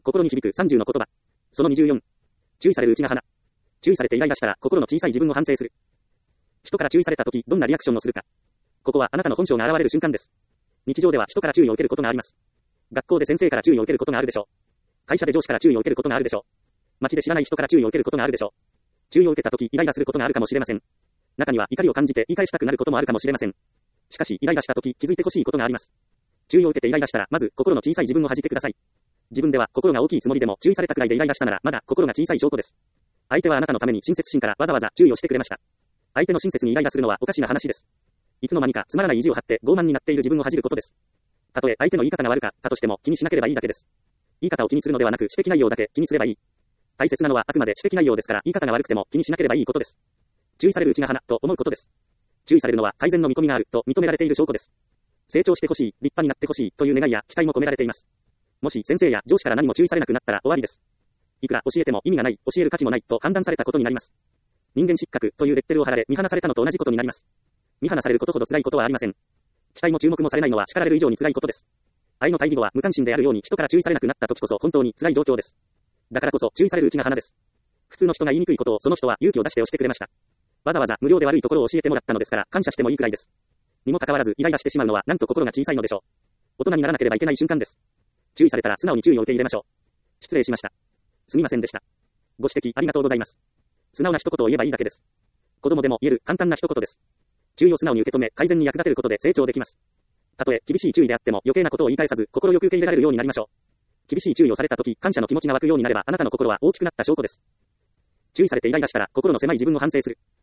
心に響く30の言葉。その24。注意される内が花。注意されてイライラしたら心の小さい自分を反省する。人から注意されたとき、どんなリアクションをするか。ここはあなたの本性が現れる瞬間です。日常では人から注意を受けることがあります。学校で先生から注意を受けることがあるでしょう。会社で上司から注意を受けることがあるでしょう。街で知らない人から注意を受けることがあるでしょう。注意を受けたとき、イライラすることがあるかもしれません。中には怒りを感じて言い返したくなることもあるかもしれません。しかし、イライラしたとき、気づいてほしいことがあります。注意を受けてイライラしたら、まず心の小さい自分を弾いてください。自分では心が大きいつもりでも、注意されたくらいでイライラしたなら、まだ心が小さい証拠です。相手はあなたのために親切心からわざわざ注意をしてくれました。相手の親切にイライラするのはおかしな話です。いつの間にかつまらない意地を張って傲慢になっている自分を恥じることです。たとえ相手の言い方が悪かったとしても気にしなければいいだけです。言い方を気にするのではなく指摘内容だけ気にすればいい。大切なのはあくまで指摘内容ですから言い方が悪くても気にしなければいいことです。注意されるうちが花と思うことです。注意されるのは改善の見込みがあると認められている証拠です。成長してほしい、立派になってほしいという願いや期待も込められています。もし先生や上司から何も注意されなくなったら終わりです。いくら教えても意味がない、教える価値もないと判断されたことになります。人間失格というレッテルを貼られ見放されたのと同じことになります。見放されることほど辛いことはありません。期待も注目もされないのは叱られる以上に辛いことです。愛の対義語は無関心であるように人から注意されなくなった時こそ本当に辛い状況です。だからこそ注意されるうちが花です。普通の人が言いにくいことをその人は勇気を出して押してくれました。わざわざ無料で悪いところを教えてもらったのですから感謝してもいいくらいです。にもかかわらずイライラしてしまうのはなんと心が小さいのでしょう。大人にならなければいけない瞬間です。注意されたら素直に注意を受け入れましょう。失礼しました。すみませんでした。ご指摘ありがとうございます。素直な一言を言えばいいだけです。子供でも言える簡単な一言です。注意を素直に受け止め改善に役立てることで成長できます。たとえ厳しい注意であっても余計なことを言い返さず心よく受け入れられるようになりましょう。厳しい注意をされたとき感謝の気持ちが湧くようになればあなたの心は大きくなった証拠です。注意されてイライラしたら心の狭い自分を反省する。